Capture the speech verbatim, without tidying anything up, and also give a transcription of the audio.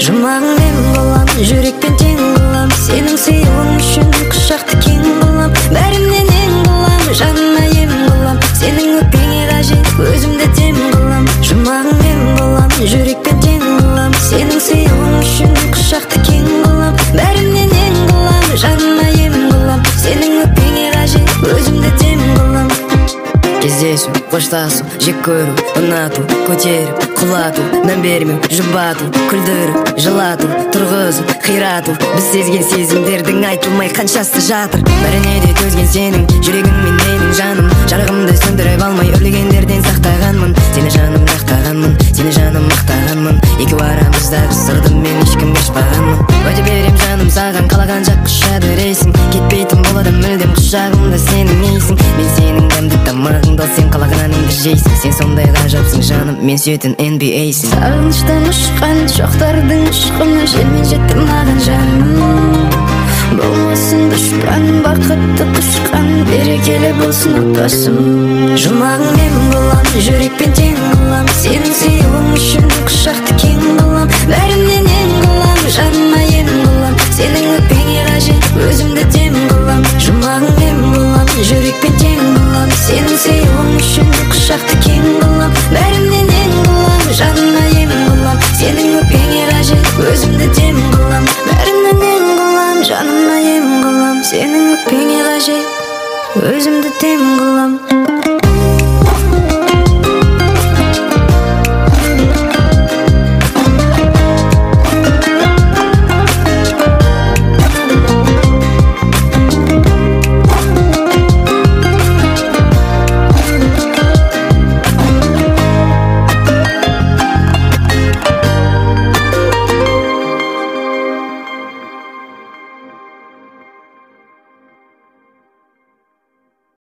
Жұмағың мен болам, жүрекпен тең болам, сенің сыйлығың үшін құшақты кең болам. Бәрімнен ең болам, жаныма ем болам, сенің өкпеңе қажет, өзімді дем қылам. Жұмағың мен болам, жүрекпен тең болам, сенің сыйлығың үшін құшақты кең болам. Бәрімнен ең болам, жаныма ем болам, сенің өкпеңе қажет, өзімді дем қылам. Кездесу, қоштасу, жек көру, ұнату, көтеріп, құлату, мән бермеу, жұбату, күлдіріп, жылату, тұрғызу, қирату. Біз сезген сезімдердің айтылмай қаншасы жатыр. Бәріне де төзген сенің жүрегің мен менің жаным. Жарығымды сөндіріп алмай өрлегендерден сақтағанмын. Сені жаным мақтағанмын, сені жаным мақтағанмын. Екеу арамыздағы сырды мен ешкімге ашпағанмын. Уәде берем жаным саған, қалаған жақ құшады рейсің. Кетпейтін болады мүлдем құшағымда сенің ейсің. Мен сенің дәмді тамағыңды, сен қалаған әніңді жейсің. Сен сондай ғажапсың жаным, мен сүйетін эн би эйсің. Сағыныштан ұшқан шоқтардың ұшқыны, желмен жетті маған жаным. Болмасын дұшпан, бақытты құшқан, берекелі болсын отбасым. Жұмағың мен болам, жүрекпен тең болам, сенің сыйлығың үшін құшақты кең болам. Бәрімнен ең болам, жаныма ем болам, сенің өкпеңе қажет, өзімді дем қылам. Жұмағың мен болам, жүрекпен тең болам, сенің сыйлығың үшін құшақты кең болам. Бәрімнен ең болам, жаныма ем болам, сенің өкпеңе қажет, өзімді дем қылам. Бәрімнен ең болам, жаныма ем қылам, сенің өкпеңе қажет, өзімді дем қылам.